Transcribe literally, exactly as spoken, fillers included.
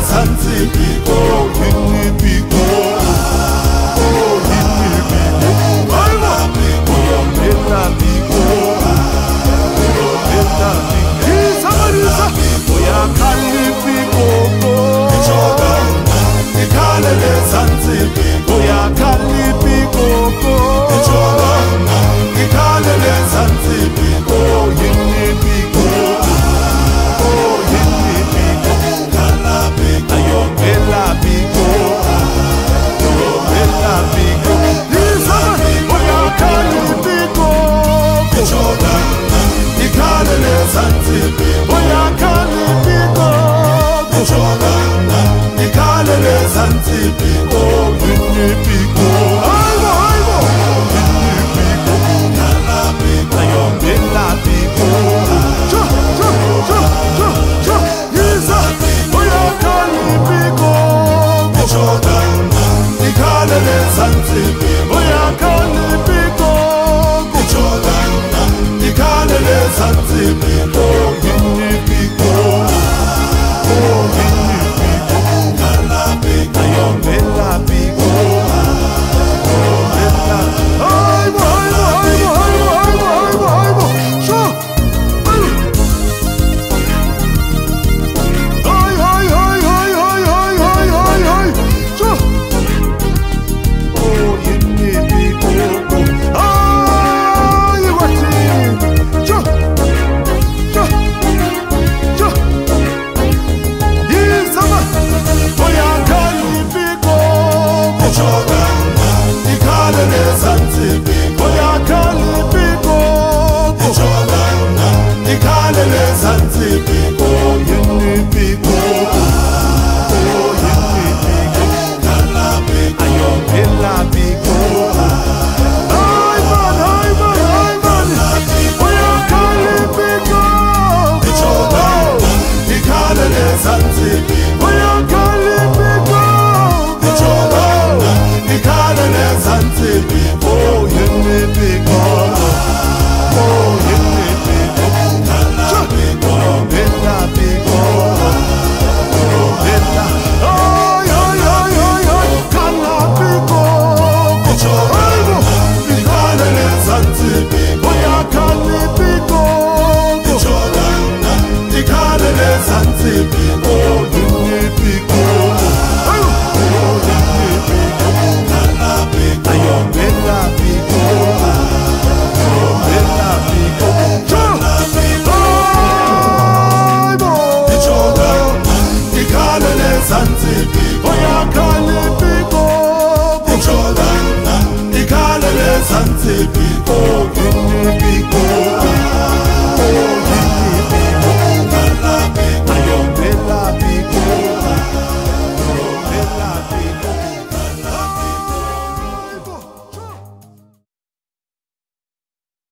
Zanzibar, oh, yini biko, oh, yini biko, aywa, oh, bella biko, oh, bella biko, izamarisa, oh, yakali biko, ikalele Zanzibar, oh, yakali biko, ikalele Zanzibar, oh, yini biko, oh, yini biko, ayo bella biko, oh, bella biko, oh, yakali biko, ikalele Zanzibar, oh, yakali biko, ikalele Zanzibar, oh, yini biko, aywa, aywa, yini biko, ayo bella biko, cha, cha, cha, cha, cha, yiza, oh, yakali biko, ikalele Zanzibar, oh, yakali biko, ikalele Zanzibar, oh, yini biko, oh, yini biko, ayo bella biko, oh, bella, aywa, aywa, aywa, aywa, aywa, aywa, cha, ay, ay, ay, ay, ay, ay, ay, ay, ay, cha, oh, yini biko, ay, wati, cha, cha, cha, yisama, oh, yakali biko, ikalele Zanzibar, oh, yakali biko, ikalele Zanzibar, oh, yini biko, oh, yini biko, ayo bella biko, ay man, ay man, ay man, oh, yakali biko, ikalele Zanzibar, oh, yakali biko, ikalele Zanzibar, oh, yini biko, oh, yini biko, oh, bella biko, oh, bella, ay, ay, ay, ay, ay, kala biko, aywa, ikalele Zanzibar, oh, yakali biko, ikalele Zanzibar, oh, yini biko, aywa, oh, yini biko, ayo bella biko, oh, bella biko, cha, aywa, ikalele Zanzibar, oh, yakali biko, ikalele Zanzibar, oh,